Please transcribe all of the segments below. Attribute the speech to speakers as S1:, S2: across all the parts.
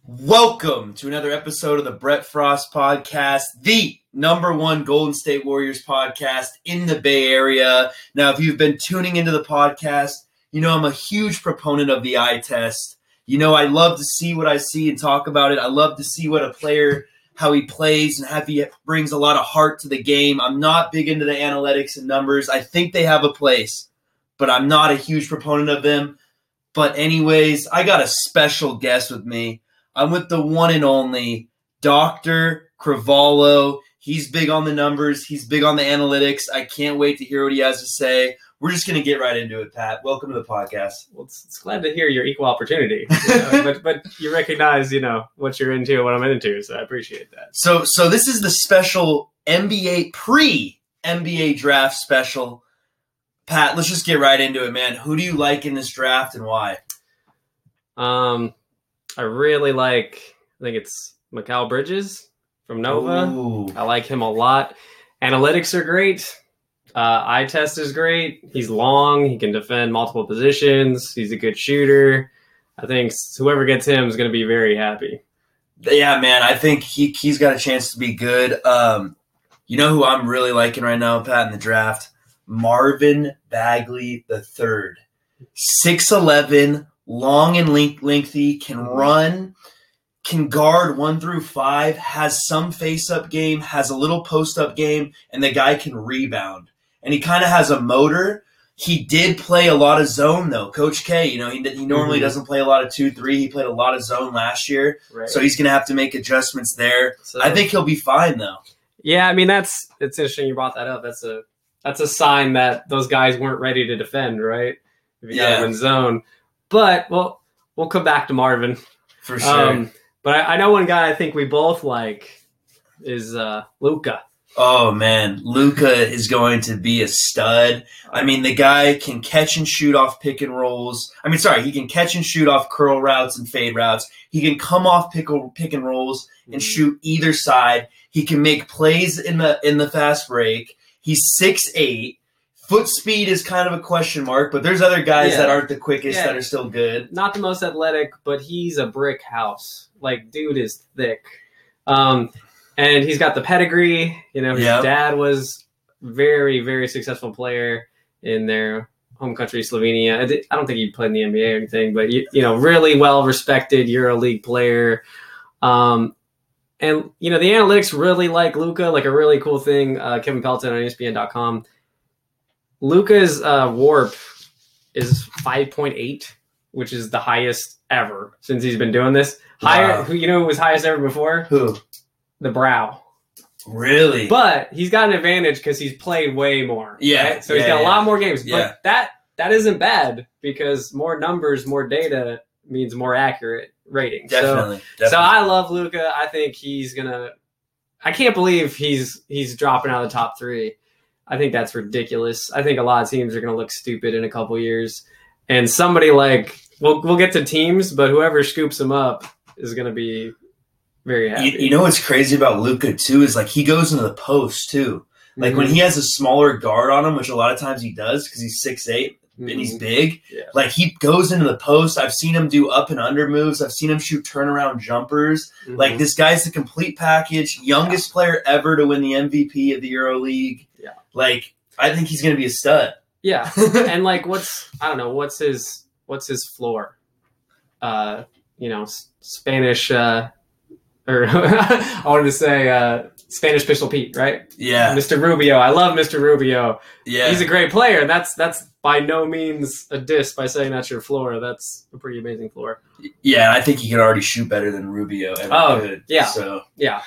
S1: Welcome to another episode of the Brett Frost Podcast, the #1 Golden State Warriors podcast in the Bay Area. Now, if you've been tuning into the podcast, you know I'm a huge proponent of the eye test. You know I love to see what I see and talk about it. I love to see what a player, how he plays, and how he brings a lot of heart to the game. I'm not big into the analytics and numbers. I think they have a place, but I'm not a huge proponent of them. But anyways, I got a special guest with me. I'm with the one and only Dr. Crevallo. He's big on the numbers. He's big on the analytics. I can't wait to hear what he has to say. We're just going to get right into it, Pat. Welcome to the podcast.
S2: Well, it's glad to hear your equal opportunity, but you recognize, what you're into and what I'm into, so I appreciate that.
S1: So this is the special NBA, pre-NBA draft special. Pat, let's just get right into it, man. Who do you like in this draft and why?
S2: I really I think it's Mikal Bridges from Nova.
S1: Ooh.
S2: I like him a lot. Analytics are great. Eye test is great. He's long. He can defend multiple positions. He's a good shooter. I think whoever gets him is going to be very happy.
S1: Yeah, man, I think he's got a chance to be good. You know who I'm really liking right now, Pat, in the draft? Marvin Bagley III. 6'11", long and lengthy, can run, can guard 1 through 5, has some face-up game, has a little post-up game, and the guy can rebound. And he kind of has a motor. He did play a lot of zone, though. Coach K, he normally doesn't play a lot of 2-3. He played a lot of zone last year,
S2: right.
S1: So he's going to have to make adjustments there. So, I think he'll be fine, though.
S2: Yeah, I mean, it's interesting you brought that up. That's a sign that those guys weren't ready to defend, right? If you got them in zone. But, we'll come back to Marvin.
S1: For sure.
S2: But I know one guy I think we both like is Luka.
S1: Oh, man. Luka is going to be a stud. I mean, the guy can catch and shoot off pick and rolls. He can catch and shoot off curl routes and fade routes. He can come off pick and rolls and shoot either side. He can make plays in the fast break. He's 6'8". Foot speed is kind of a question mark, but there's other guys that aren't the quickest that are still good.
S2: Not the most athletic, but he's a brick house. Dude is thick. And he's got the pedigree. His dad was very, very successful player in their home country, Slovenia. I don't think he played in the NBA or anything, but really well-respected EuroLeague player. And the analytics really like Luka, a really cool thing. Kevin Pelton on ESPN.com. Luka's WARP is 5.8, which is the highest ever since he's been doing this. Higher, who was highest ever before?
S1: Who?
S2: The Brow.
S1: Really?
S2: But he's got an advantage because he's played way more.
S1: Yeah.
S2: Right? So he's got a lot more games.
S1: Yeah.
S2: But that isn't bad because more numbers, more data means more accurate ratings.
S1: Definitely.
S2: So I love Luka. I think he's gonna. I can't believe he's dropping out of the top 3. I think that's ridiculous. I think a lot of teams are going to look stupid in a couple years. And somebody we'll get to teams, but whoever scoops him up is going to be very happy.
S1: You know what's crazy about Luka, too, is he goes into the post, too. When he has a smaller guard on him, which a lot of times he does because he's 6'8", and he's big, he goes into the post. I've seen him do up and under moves. I've seen him shoot turnaround jumpers. This guy's the complete package, youngest player ever to win the MVP of the EuroLeague.
S2: Yeah.
S1: I think he's going to be a stud.
S2: Yeah. And what's his floor? Spanish or I wanted to say Spanish Pistol Pete, right?
S1: Yeah.
S2: Mr. Rubio. I love Mr. Rubio.
S1: Yeah.
S2: He's a great player. And that's by no means a diss by saying that's your floor. That's a pretty amazing floor.
S1: Yeah, I think he can already shoot better than Rubio ever could.
S2: Yeah.
S1: So
S2: yeah.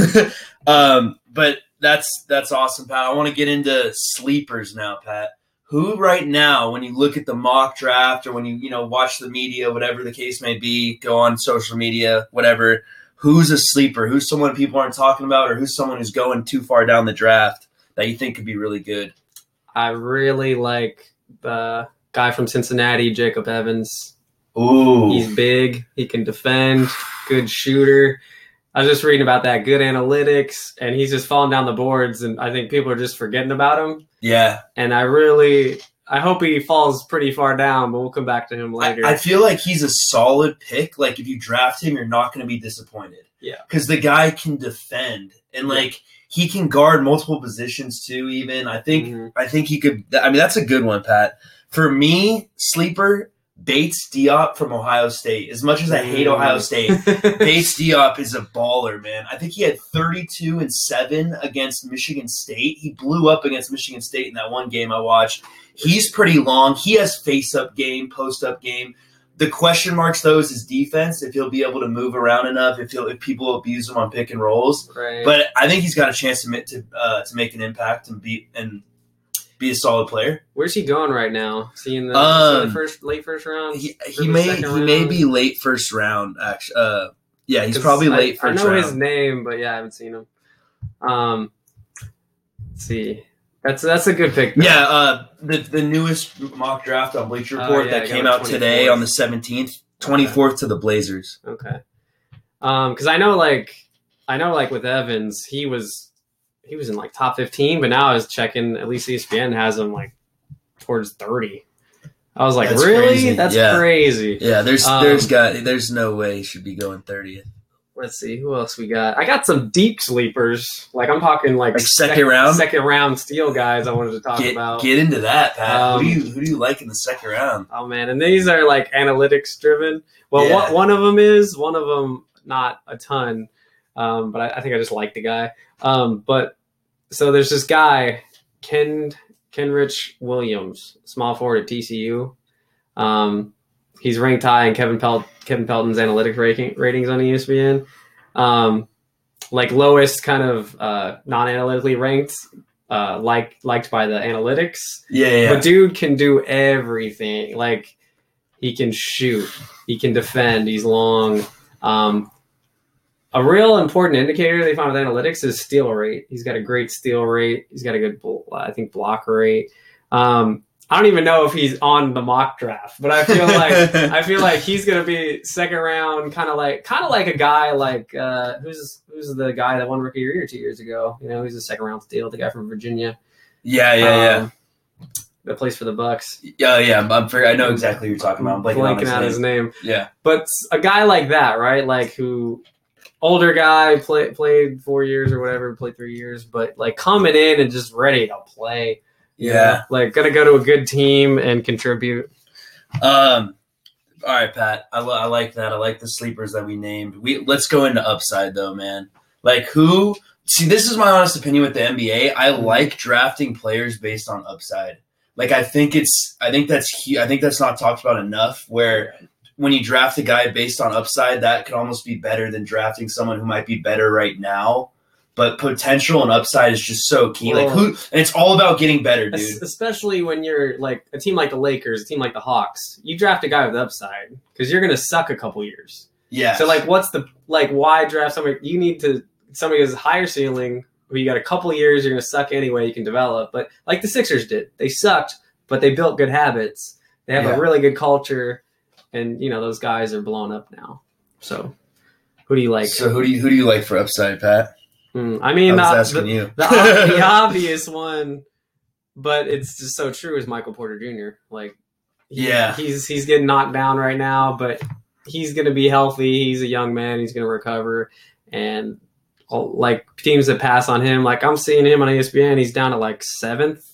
S1: But that's awesome, Pat. I want to get into sleepers now, Pat. Who right now, when you look at the mock draft or when you watch the media, whatever the case may be, go on social media, whatever, who's a sleeper? Who's someone people aren't talking about, or who's someone who's going too far down the draft that you think could be really good?
S2: I really like the guy from Cincinnati, Jacob Evans.
S1: Ooh.
S2: He's big. He can defend. Good shooter. I was just reading about that. Good analytics. And he's just falling down the boards. And I think people are just forgetting about him.
S1: Yeah.
S2: And I really I hope he falls pretty far down, but we'll come back to him later.
S1: I feel like he's a solid pick. Like, if you draft him, you're not going to be disappointed.
S2: Yeah.
S1: Because the guy can defend. And, like, he can guard multiple positions, too, even. I think he could – I mean, that's a good one, Pat. For me, sleeper – Bates Diop from Ohio State. As much as I hate Ohio State, Bates Diop is a baller, man. I think he had 32 and 7 against Michigan State. He blew up against Michigan State in that one game I watched. He's pretty long. He has face-up game, post-up game. The question marks, though, is his defense, if he'll be able to move around enough, if people abuse him on pick and rolls.
S2: Right.
S1: But I think he's got a chance to make an impact and be a solid player.
S2: Where's he going right now? Is he in the late first round?
S1: He may be late first round. Actually, yeah, he's probably late first round.
S2: I know his name, but yeah, I haven't seen him. Let's see. That's a good pick, though.
S1: Yeah, the newest mock draft on Bleacher Report that came out today on the 17th, 24th to the Blazers.
S2: Okay. Because I know with Evans, he was in like top 15, but now I was checking, at least ESPN has him like towards 30. I was like, really? Crazy. That's crazy.
S1: Yeah, there's no way he should be going 30th.
S2: Let's see, who else we got? I got some deep sleepers. Like, I'm talking like
S1: second round
S2: steal guys I wanted to talk about.
S1: Get into that, Pat. Who do you like in the second round?
S2: Oh, man, and these are like analytics driven. Well, one of them is, one of them not a ton, but I think I just like the guy. So there's this guy, Kenrich Williams, small forward at TCU. He's ranked high in Kevin Pelton's analytics ratings on ESPN. Like lowest kind of non-analytically ranked, liked by the analytics.
S1: Yeah.
S2: But dude can do everything. Like, he can shoot, he can defend, he's long. A real important indicator they found with analytics is steal rate. He's got a great steal rate. He's got a good, block rate. I don't even know if he's on the mock draft, but I feel like he's going to be second round, kind of like a guy like who's the guy that won Rookie of the Year 2 years ago. You know, he's a second round steal, the guy from Virginia.
S1: Yeah.
S2: That plays for the Bucks.
S1: Yeah. I know exactly who you're talking about. I'm
S2: blanking out his name.
S1: Yeah,
S2: but a guy like that, right? Like, who. Older guy, played 4 years or whatever, played 3 years, but like coming in and just ready to play.
S1: Yeah.
S2: Like, gonna go to a good team and contribute.
S1: All right, Pat. I like that. I like the sleepers that we named. Let's go into upside though, man. Like, who? See, this is my honest opinion with the NBA. I like drafting players based on upside. Like, I think that's not talked about enough. Where when you draft a guy based on upside, that could almost be better than drafting someone who might be better right now. But potential and upside is just so key. And it's all about getting better, dude.
S2: Especially when you're like a team like the Lakers, a team like the Hawks. You draft a guy with upside because you're going to suck a couple years.
S1: Yeah.
S2: So why draft somebody? You need somebody who's higher ceiling. Where you got a couple years, you're going to suck anyway. You can develop, but like the Sixers did, they sucked, but they built good habits. They have a really good culture. And, those guys are blown up now. So, who do you like?
S1: So, who do you like for upside, Pat?
S2: I mean,
S1: I was asking you.
S2: the obvious one, but it's just so true, is Michael Porter Jr. Like, he's getting knocked down right now, but he's going to be healthy. He's a young man. He's going to recover. And, like, teams that pass on him, like, I'm seeing him on ESPN. He's down to, like, 7th.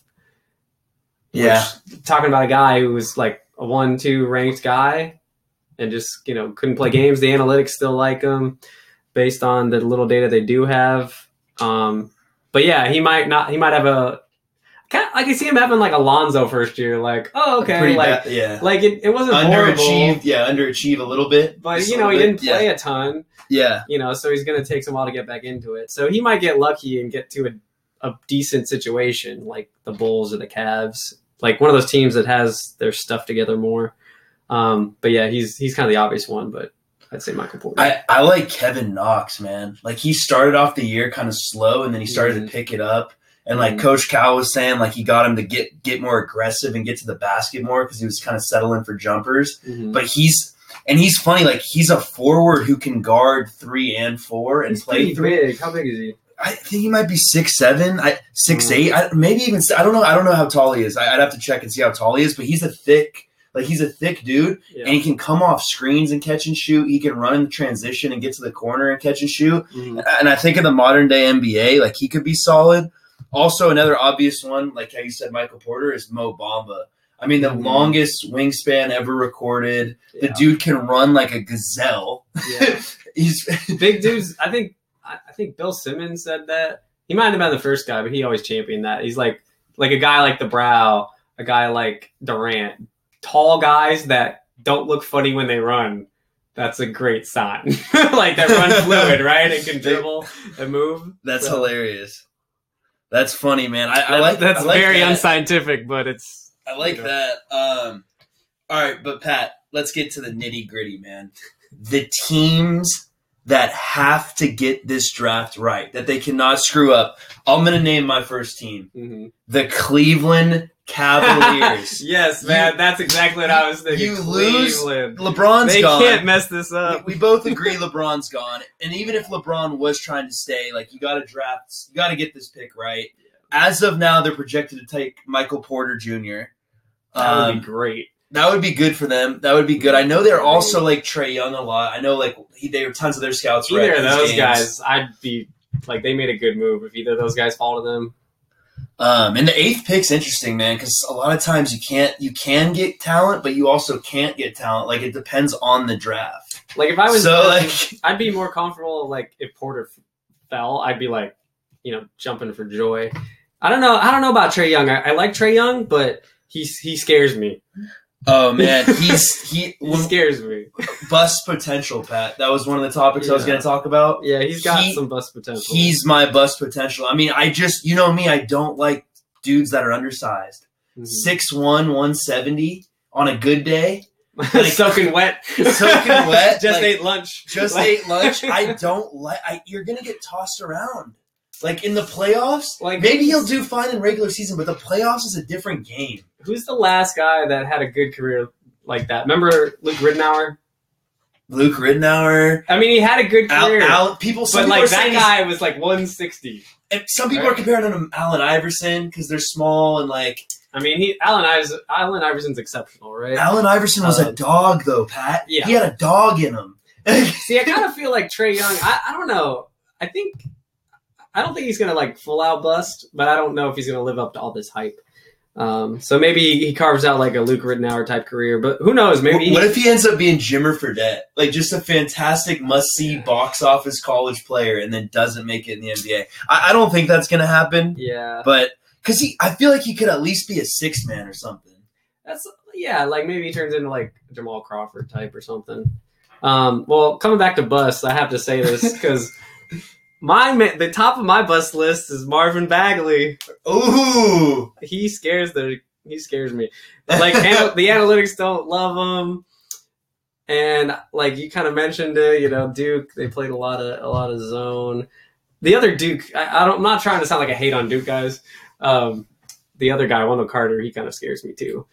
S1: Yeah.
S2: Talking about a guy who was, like, a 1-2 ranked guy and just, couldn't play games. The analytics still like him based on the little data they do have. But yeah, he might have I can see him having like Alonzo first year. Like, oh, okay.
S1: Pretty
S2: like,
S1: bad, yeah.
S2: Like it wasn't horrible.
S1: Underachieve a little bit.
S2: But, he didn't play a ton.
S1: Yeah.
S2: So he's going to take some while to get back into it. So he might get lucky and get to a decent situation like the Bulls or the Cavs. Like one of those teams that has their stuff together more. But yeah, he's kind of the obvious one, but I'd say Michael Porter.
S1: I like Kevin Knox, man. Like, he started off the year kind of slow, and then he started to pick it up. And like Coach Cal was saying, like, he got him to get more aggressive and get to the basket more because he was kind of settling for jumpers. Mm-hmm. But he's funny. Like, he's a forward who can guard 3 and 4 and
S2: he's
S1: play 3.
S2: Big. How big is he?
S1: I think he might be 6'7", 6'8", maybe even. I don't know. I don't know how tall he is. I'd have to check and see how tall he is. But he's a thick dude, and he can come off screens and catch and shoot. He can run in transition and get to the corner and catch and shoot. Mm-hmm. And I think in the modern day NBA, like he could be solid. Also, another obvious one, like how you said, Michael Porter, is Mo Bamba. I mean, the longest wingspan ever recorded. Yeah. The dude can run like a gazelle. Yeah. He's
S2: big dudes. I think Bill Simmons said that. He might have been the first guy, but he always championed that. He's like a guy like the Brow, a guy like Durant. Tall guys that don't look funny when they run. That's a great sign. Like that run fluid, right? And can dribble and move.
S1: That's hilarious. That's funny, man. I like
S2: very unscientific, but it's.
S1: I like that. All right, but Pat, let's get to the nitty gritty, man. The teams that have to get this draft right, that they cannot screw up. I'm going to name my first team. Mm-hmm. The Cleveland Cavaliers.
S2: Yes, man. That's exactly what I was thinking.
S1: You lose. LeBron's gone.
S2: They can't mess this up.
S1: We both agree LeBron's gone. And even if LeBron was trying to stay, like, you got to get this pick right. As of now, they're projected to take Michael Porter Jr.
S2: That would be great.
S1: That would be good for them. That would be good. I know they're also like Trae Young a lot. I know like they were tons of their scouts.
S2: Either of those guys, I'd be like they made a good move if either of those guys fall to them.
S1: And the 8th pick's interesting, man, because a lot of times you can get talent, but you also can't get talent. Like it depends on the draft.
S2: Like if I was I'd be more comfortable like if Porter fell, I'd be like, jumping for joy. I don't know about Trae Young. I like Trae Young, but he scares me.
S1: Oh man, he
S2: scares me.
S1: Bust potential, Pat. That was one of the topics I was going to talk about.
S2: Yeah, he's got some bust potential.
S1: He's my bust potential. I mean, I just me, I don't like dudes that are undersized. 6'1", 170 on a good day.
S2: Like, soaking wet.
S1: Just
S2: ate lunch.
S1: I don't like. You're going to get tossed around. Like in the playoffs,
S2: like
S1: maybe he'll do fine in regular season, but the playoffs is a different game.
S2: Who's the last guy that had a good career like that? Remember Luke Ridnour?
S1: I
S2: mean, he had a good career.
S1: That
S2: guy was like 160.
S1: And some people are comparing him to Allen Iverson because they're small and like.
S2: I mean, Allen Iverson's exceptional, right?
S1: Allen Iverson was a dog, though, Pat.
S2: Yeah,
S1: he had a dog in him.
S2: See, I kind of feel like Trae Young. I don't know. I don't think he's going to like full out bust, but I don't know if he's going to live up to all this hype. So maybe he carves out like a Luke Ridnour type career, but who knows? Maybe.
S1: What if he ends up being Jimmer Fredette? Like just a fantastic must-see box office college player and then doesn't make it in the NBA. I don't think that's going to happen.
S2: Yeah.
S1: But because I feel like he could at least be a 6th man or something.
S2: Like maybe he turns into like Jamal Crawford type or something. Well, coming back to bust, I have to say this because the top of my bust list is Marvin Bagley.
S1: Ooh,
S2: he scares me. Like the analytics don't love him, and like you kind of mentioned it. Duke, they played a lot of zone. The other Duke, I'm not trying to sound like a hate on Duke guys. The other guy, Wendell Carter, he kind of scares me too.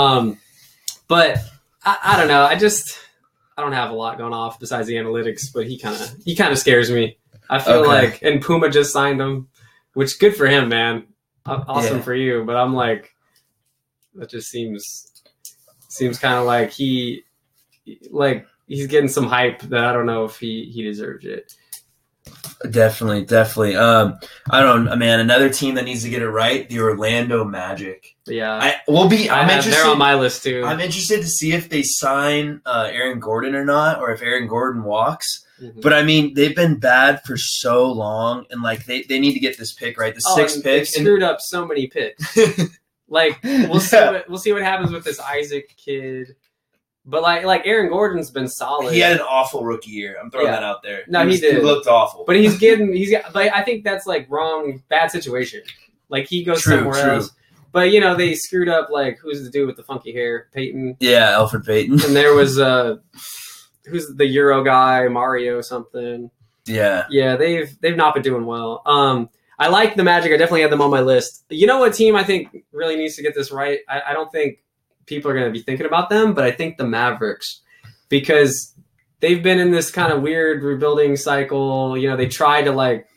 S2: But I don't know. I don't have a lot going off besides the analytics, but he kind of scares me. I feel like, and Puma just signed him, which good for him, man. Awesome for you. But I'm like, that just seems kind of like he's getting some hype that I don't know if he deserves it.
S1: Definitely. I don't know, man. Another team that needs to get it right, the Orlando Magic.
S2: Yeah,
S1: I'm interested.
S2: They're on my list too.
S1: I'm interested to see if they sign Aaron Gordon or not, or if Aaron Gordon walks. Mm-hmm. But I mean, they've been bad for so long, and like they need to get this pick right. The 6th pick
S2: screwed up so many picks. Like we'll see what happens with this Isaac kid. But like Aaron Gordon's been solid.
S1: He had an awful rookie year. I'm throwing that out there.
S2: No, he did.
S1: He looked awful.
S2: But but I think that's like bad situation. Like he goes somewhere else. But they screwed up. Like who's the dude with the funky hair? Peyton.
S1: Yeah, Elfrid Payton.
S2: And there was who's the Euro guy? Mario something.
S1: Yeah.
S2: Yeah, they've not been doing well. I like the Magic. I definitely had them on my list. You know what team I think really needs to get this right? I don't think people are going to be thinking about them, but I think the Mavericks, because they've been in this kind of weird rebuilding cycle. They tried to like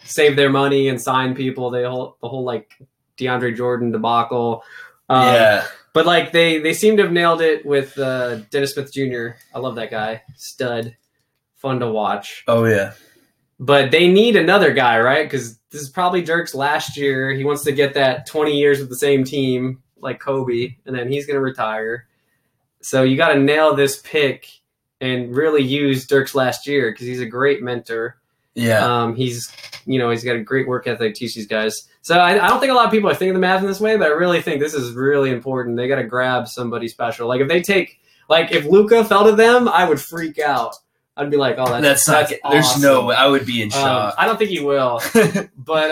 S2: save their money and sign people. The whole like DeAndre Jordan debacle. But like they seem to have nailed it with Dennis Smith Jr. I love that guy. Stud. Fun to watch.
S1: Oh, yeah.
S2: But they need another guy, right? Because this is probably Dirk's last year. He wants to get that 20 years with the same team like Kobe, and then he's going to retire. So you got to nail this pick and really use Dirk's last year because he's a great mentor.
S1: Yeah.
S2: He's got a great work ethic, teach these guys. So I don't think a lot of people are thinking of the Mavs in this way, but I really think this is really important. They got to grab somebody special. Like if Luka fell to them, I would freak out. I'd be like, oh, that's awesome.
S1: There's no way. I would be in shock.
S2: I don't think he will. But,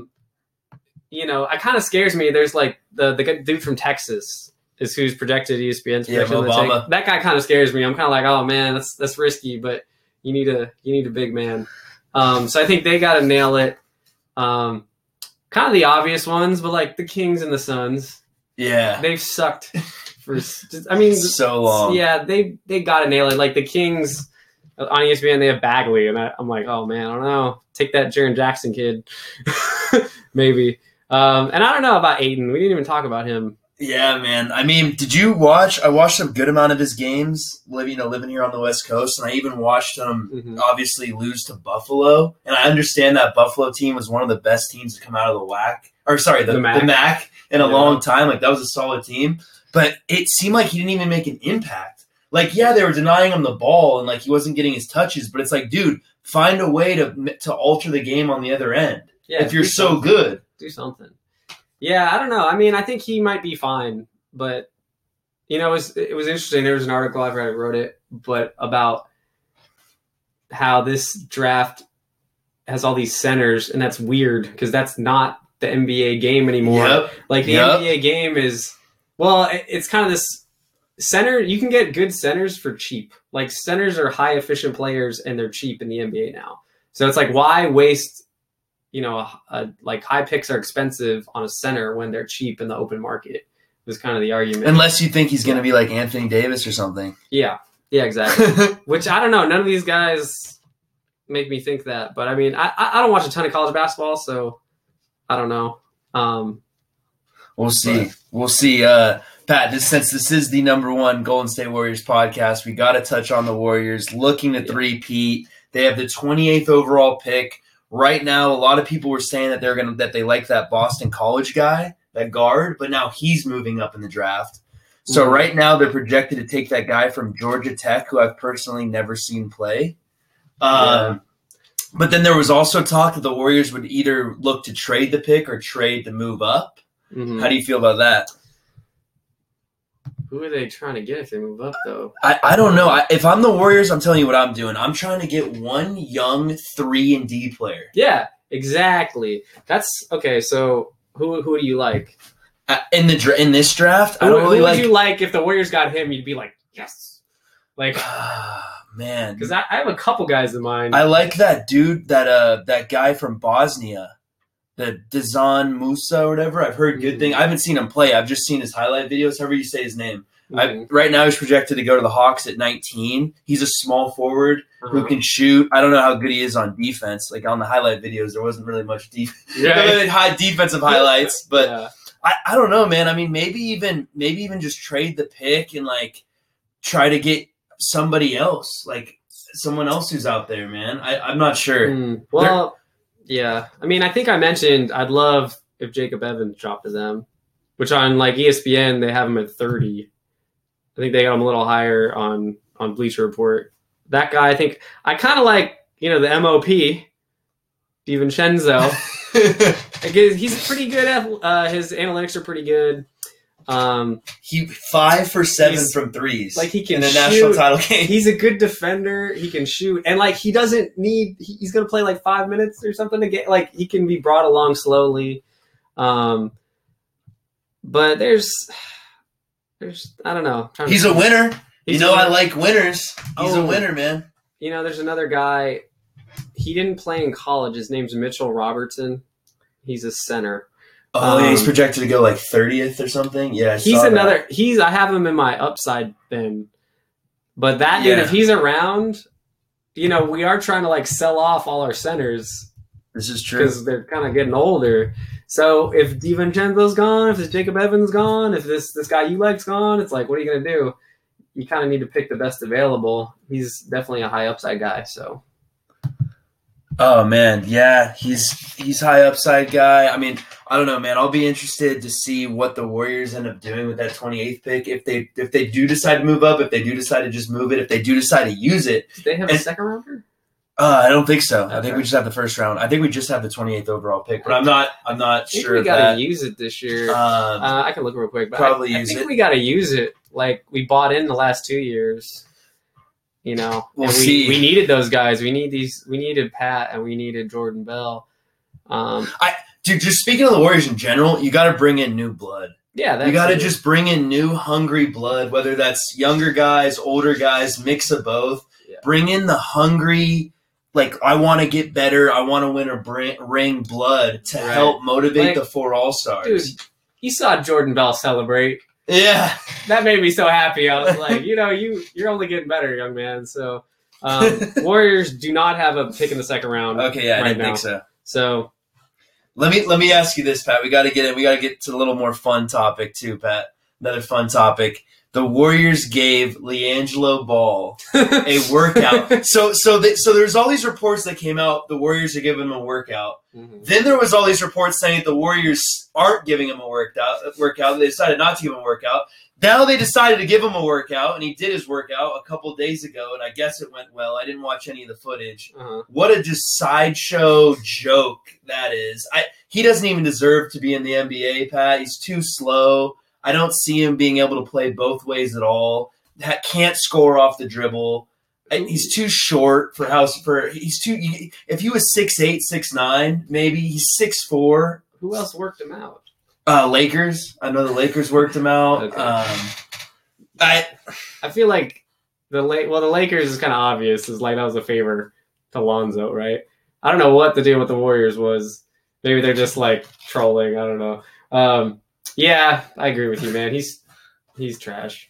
S2: it kind of scares me. There's like the dude from Texas is who's projected ESPN's projection.
S1: Obama.
S2: That guy kind of scares me. I'm kind of like, oh, man, that's risky, but you need a big man. So I think they got to nail it. Kind of the obvious ones, but like the Kings and the Suns.
S1: Yeah.
S2: They've sucked for,
S1: so long.
S2: Yeah, they got to nail it. Like the Kings... On ESPN, they have Bagley, and I'm like, oh, man, I don't know. Take that Jaren Jackson kid. Maybe. And I don't know about Ayton. We didn't even talk about him.
S1: Yeah, man. I mean, did you watch? I watched a good amount of his games, living here on the West Coast, and I even watched him obviously lose to Buffalo. And I understand that Buffalo team was one of the best teams to come out of the the MAC in a long time. Like, that was a solid team. But it seemed like he didn't even make an impact. Like, yeah, they were denying him the ball, and, like, he wasn't getting his touches. But it's like, dude, find a way to alter the game on the other end. Yeah, if you're so good.
S2: Do something. Yeah, I don't know. I mean, I think he might be fine. But, it was interesting. There was an article, I wrote it, but about how this draft has all these centers, and that's weird because that's not the NBA game anymore.
S1: Yep.
S2: Like, the NBA game is, well, it's kind of this center. You can get good centers for cheap. Like, centers are high efficient players and they're cheap in the NBA now. So it's like, why waste, like high picks are expensive on a center when they're cheap in the open market was kind of the argument.
S1: Unless you think he's going to be like Anthony Davis or something.
S2: Yeah. Yeah, exactly. Which I don't know. None of these guys make me think that, but I mean, I don't watch a ton of college basketball, so I don't know.
S1: We'll see. We'll see. Pat, since this is the number one Golden State Warriors podcast, we got to touch on the Warriors looking to three-peat. They have the 28th overall pick. Right now, a lot of people were saying that they like that Boston College guy, that guard, but now he's moving up in the draft. So right now they're projected to take that guy from Georgia Tech, who I've personally never seen play. But then there was also talk that the Warriors would either look to trade the pick or trade to move up. Mm-hmm. How do you feel about that?
S2: Who are they trying to get if they move up, though?
S1: I don't know. If I'm the Warriors, I'm telling you what I'm doing. I'm trying to get one young 3-and-D player.
S2: Yeah, exactly. That's okay. So who do you like
S1: in this draft?
S2: Who would you like if the Warriors got him? You'd be like, yes. Like,
S1: man,
S2: because I have a couple guys in mind.
S1: I like that dude, that guy from Bosnia. The Dazan Musa or whatever. I've heard good things. I haven't seen him play. I've just seen his highlight videos, however you say his name. Right now he's projected to go to the Hawks at 19. He's a small forward who can shoot. I don't know how good he is on defense. Like, on the highlight videos, there wasn't really much high defensive highlights. But I don't know, man. I mean, maybe even just trade the pick and, like, try to get somebody else. Like, someone else who's out there, man. I'm not sure.
S2: Well... Yeah, I mean, I think I mentioned I'd love if Jacob Evans dropped to them, which on like ESPN they have him at 30. I think they got him a little higher on Bleacher Report. That guy, I think I kind of like the MOP, DiVincenzo. He's pretty good at his analytics are pretty good.
S1: He 5 for 7 from threes.
S2: Like, he can
S1: in the
S2: shoot.
S1: National title game.
S2: He's a good defender. He can shoot, and like he doesn't need. He's going to play like 5 minutes or something to get. Like, he can be brought along slowly. But there's I don't know.
S1: He's a winner. I like winners. He's a winner, man.
S2: There's another guy. He didn't play in college. His name's Mitchell Robertson. He's a center.
S1: Oh, he's projected to go like 30th or something. Yeah,
S2: I have him in my upside bin, but that dude, if he's around, we are trying to like sell off all our centers,
S1: This is true.
S2: Because they're kind of getting older. So if DiVincenzo's gone, if this Jacob Evans gone, if this guy you like's gone, it's like, what are you going to do? You kind of need to pick the best available. He's definitely a high upside guy. So.
S1: Oh man, yeah, he's high upside guy. I mean, I don't know, man. I'll be interested to see what the Warriors end up doing with that 28th pick. If they do decide to move up, if they do decide to just move it, if they do decide to use it.
S2: Do they have a second rounder?
S1: I don't think so.
S2: Okay.
S1: I think we just have the first round. I think we just have the 28th overall pick, but I'm not sure.
S2: We gotta use it this year. I can look real quick. But
S1: probably
S2: I think we gotta use it. Like we bought in the last 2 years. You know,
S1: we'll see.
S2: We needed those guys. We needed Pat and we needed Jordan Bell.
S1: Dude, just speaking of the Warriors in general, you got to bring in new blood.
S2: Yeah,
S1: you got to just bring in new hungry blood, whether that's younger guys, older guys, mix of both. Yeah. Bring in the hungry, like I want to get better, I want to win a ring blood to help motivate the 4 All-Stars.
S2: Dude, you saw Jordan Bell celebrate.
S1: Yeah,
S2: that made me so happy. I was like, you're only getting better, young man. So, Warriors do not have a pick in the second round.
S1: Okay, yeah, I didn't think so.
S2: So,
S1: let me ask you this, Pat. We got to get to a little more fun topic too, Pat. Another fun topic. The Warriors gave LiAngelo Ball a workout. So there's all these reports that came out. The Warriors are giving him a workout. Mm-hmm. Then there was all these reports saying that the Warriors aren't giving him a workout. They decided not to give him a workout. Now they decided to give him a workout, and he did his workout a couple days ago, and I guess it went well. I didn't watch any of the footage. Uh-huh. What a just sideshow joke that is. He doesn't even deserve to be in the NBA, Pat. He's too slow. I don't see him being able to play both ways at all. Can't score off the dribble. He's too short if he was 6'8", 6'9", maybe. He's 6'4".
S2: Who else worked him out?
S1: Lakers. I know the Lakers worked him out.
S2: Okay. I feel like the Lakers is kind of obvious. Is like that was a favor to Lonzo, right? I don't know what the deal with the Warriors was. Maybe they're just like trolling. I don't know. Yeah, I agree with you, man. He's trash.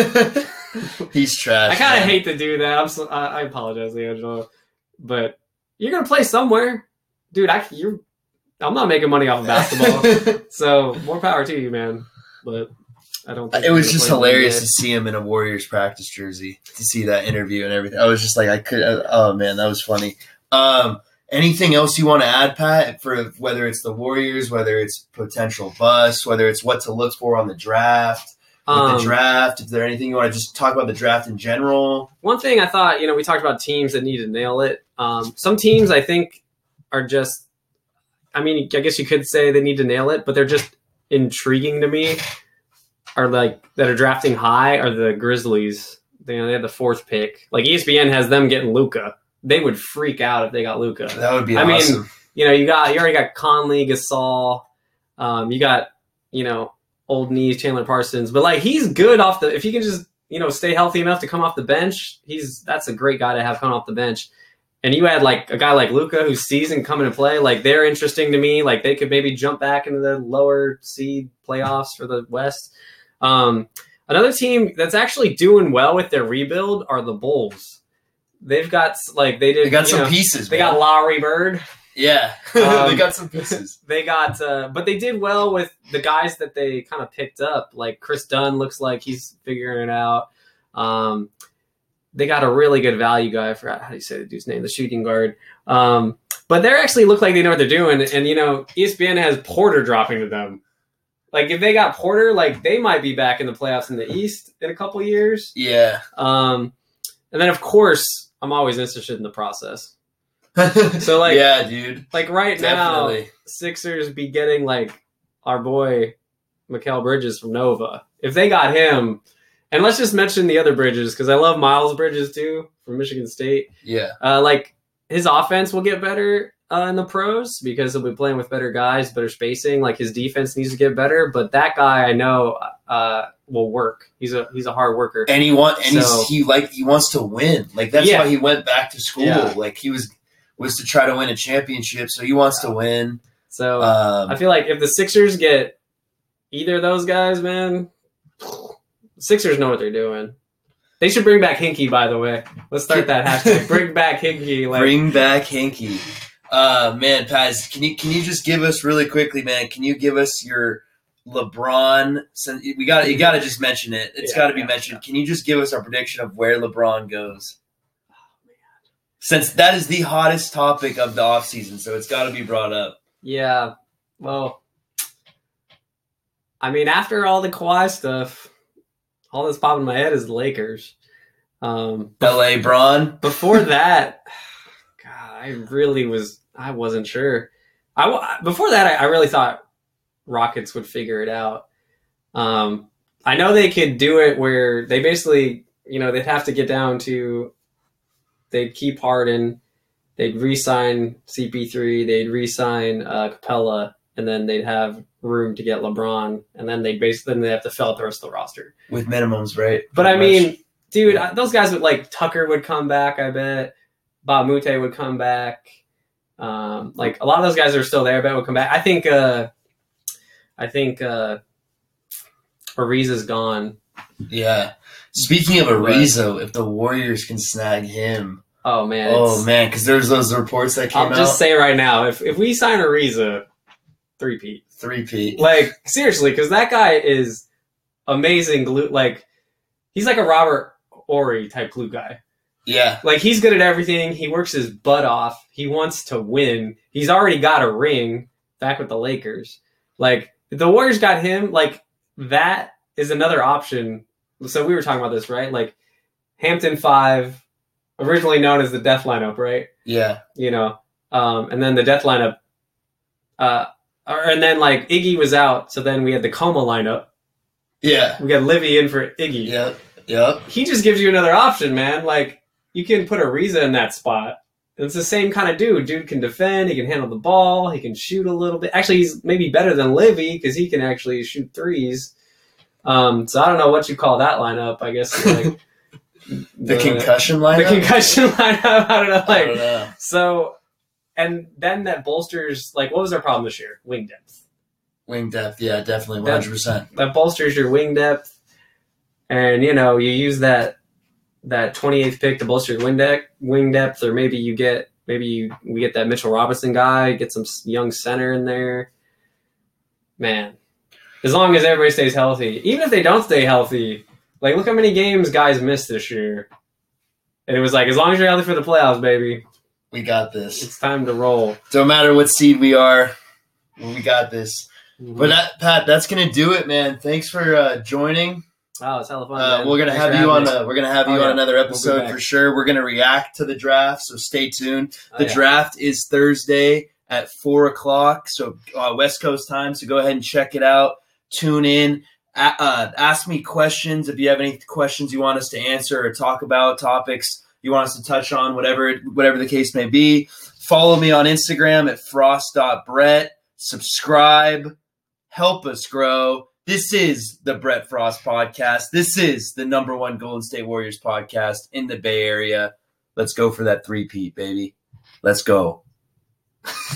S1: He's trash.
S2: I kind of hate to do that. I apologize, LiAngelo, but you're gonna play somewhere, dude. I'm not making money off of basketball, so more power to you, man. But I don't think
S1: it was just hilarious to see him in a Warriors practice jersey, to see that interview and everything. I was just like, oh man, that was funny. Anything else you want to add, Pat, for whether it's the Warriors, whether it's potential bust, whether it's what to look for on the draft? Is there anything you want to just talk about the draft in general?
S2: One thing I thought, we talked about teams that need to nail it. Some teams I think are just, I guess you could say they need to nail it, but they're just intriguing to me. That are drafting high are the Grizzlies. They had the 4th pick. Like ESPN has them getting Luka. They would freak out if they got Luka.
S1: That would be awesome.
S2: You already got Conley, Gasol. You got, old knees, Chandler Parsons. But he's good if he can just, stay healthy enough to come off the bench, that's a great guy to have coming off the bench. And you had a guy like Luka who's seasoned coming to play. They're interesting to me. They could maybe jump back into the lower seed playoffs for the West. Another team that's actually doing well with their rebuild are the Bulls. They've got they got
S1: some pieces.
S2: They got Lowry Bird.
S1: Yeah, they got some pieces.
S2: They got, but they did well with the guys that they kind of picked up. Like Chris Dunn looks like he's figuring it out. They got a really good value guy. I forgot how do you say the dude's name, the shooting guard. But they actually look like they know what they're doing. And ESPN has Porter dropping to them. If they got Porter, they might be back in the playoffs in the East in a couple years.
S1: Yeah.
S2: And then of course, I'm always interested in the process. So
S1: yeah, dude.
S2: Right definitely. Now, Sixers be getting our boy Mikal Bridges from Nova. If they got him, and let's just mention the other Bridges because I love Miles Bridges too from Michigan State.
S1: Yeah.
S2: His offense will get better in the pros because he'll be playing with better guys, better spacing. His defense needs to get better, but that guy I know will work. He's a hard worker,
S1: and he wants to win. That's why he went back to school. Yeah. He was to try to win a championship, so he wants to win.
S2: So I feel like if the Sixers get either of those guys, man, Sixers know what they're doing. They should bring back Hinkie, by the way. Let's start that hashtag. Bring back Hinkie.
S1: Bring back Hinkie. Man, Paz, can you just give us really quickly, man? Can you give us your LeBron? You got to just mention it. It's got to be mentioned. Can you just give us our prediction of where LeBron goes? Oh man, since that is the hottest topic of the offseason, so it's got to be brought up.
S2: Yeah, well, I mean, after all the Kawhi stuff, all that's popping in my head is the Lakers.
S1: LA Bron.
S2: Before that, God, I wasn't sure. Before that, I really thought Rockets would figure it out. I know they could do it where they basically, they'd have to get down to, they'd keep Harden, they'd re-sign CP3, they'd re-sign Capella, and then they'd have room to get LeBron, and then they have to fill out the rest of the roster.
S1: With minimums, right?
S2: But I mean, dude, those guys Tucker would come back, I bet. Bob Mute would come back. A lot of those guys are still there, I bet would come back. I think Ariza's gone.
S1: Yeah. Speaking of Ariza, if the Warriors can snag him.
S2: Oh, man.
S1: Because there's those reports that came out.
S2: I'll just say right now, if we sign Ariza, three-peat. Seriously, because that guy is amazing glue. He's like a Robert Horry type glue guy.
S1: Yeah.
S2: He's good at everything. He works his butt off. He wants to win. He's already got a ring back with the Lakers. If the Warriors got him, that is another option. So we were talking about this, right? Hampton 5, originally known as the death lineup, right?
S1: Yeah.
S2: And then the death lineup, and then Iggy was out, so then we had the coma lineup.
S1: Yeah.
S2: We got Livy in for Iggy.
S1: Yep.
S2: He just gives you another option, man. You can put Ariza in that spot. It's the same kind of dude. Dude can defend, he can handle the ball, he can shoot a little bit. Actually, he's maybe better than Livy because he can actually shoot threes. So I don't know what you call that lineup. I guess
S1: the concussion lineup?
S2: The concussion lineup. I don't know.
S1: I don't know.
S2: So, and then that bolsters, what was our problem this year? Wing depth.
S1: Wing depth, yeah, definitely, 100%.
S2: That bolsters your wing depth. And, you use that 28th pick to bolster your wing depth, or maybe we get that Mitchell Robinson guy, get some young center in there. Man, as long as everybody stays healthy. Even if they don't stay healthy, look how many games guys missed this year. And it was as long as you're healthy for the playoffs, baby.
S1: We got this.
S2: It's time to roll.
S1: Don't matter what seed we are, we got this.
S2: Mm-hmm.
S1: But Pat, that's gonna do it, man. Thanks for joining.
S2: Oh, it's hella fun.
S1: We're gonna have you on. We're gonna have you on another episode for sure. We're gonna react to the draft, so stay tuned. The draft is Thursday at 4:00, so West Coast time. So go ahead and check it out. Tune in. Ask me questions if you have any questions you want us to answer or talk about, topics you want us to touch on, whatever the case may be. Follow me on Instagram at frost.brett. Subscribe. Help us grow. This is the Brett Frost Podcast. This is the #1 Golden State Warriors podcast in the Bay Area. Let's go for that three-peat, baby. Let's go.